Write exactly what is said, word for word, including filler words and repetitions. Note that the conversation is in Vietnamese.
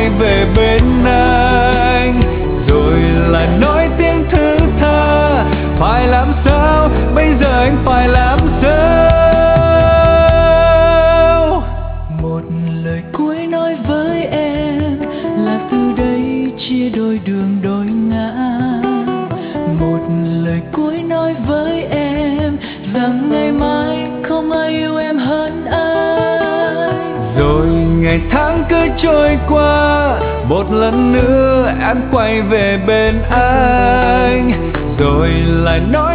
quay về bên anh. Rồi lại nói tiếng thứ tha, phải làm sao bây giờ anh phải làm sao? Một lời cuối nói với em là từ đây chia đôi đường đôi ngã. Một lời cuối nói với em rằng ngày mai không ai yêu em hơn anh. Rồi ngày tháng cứ trôi qua, một lần nữa em quay về bên anh. Rồi lại nói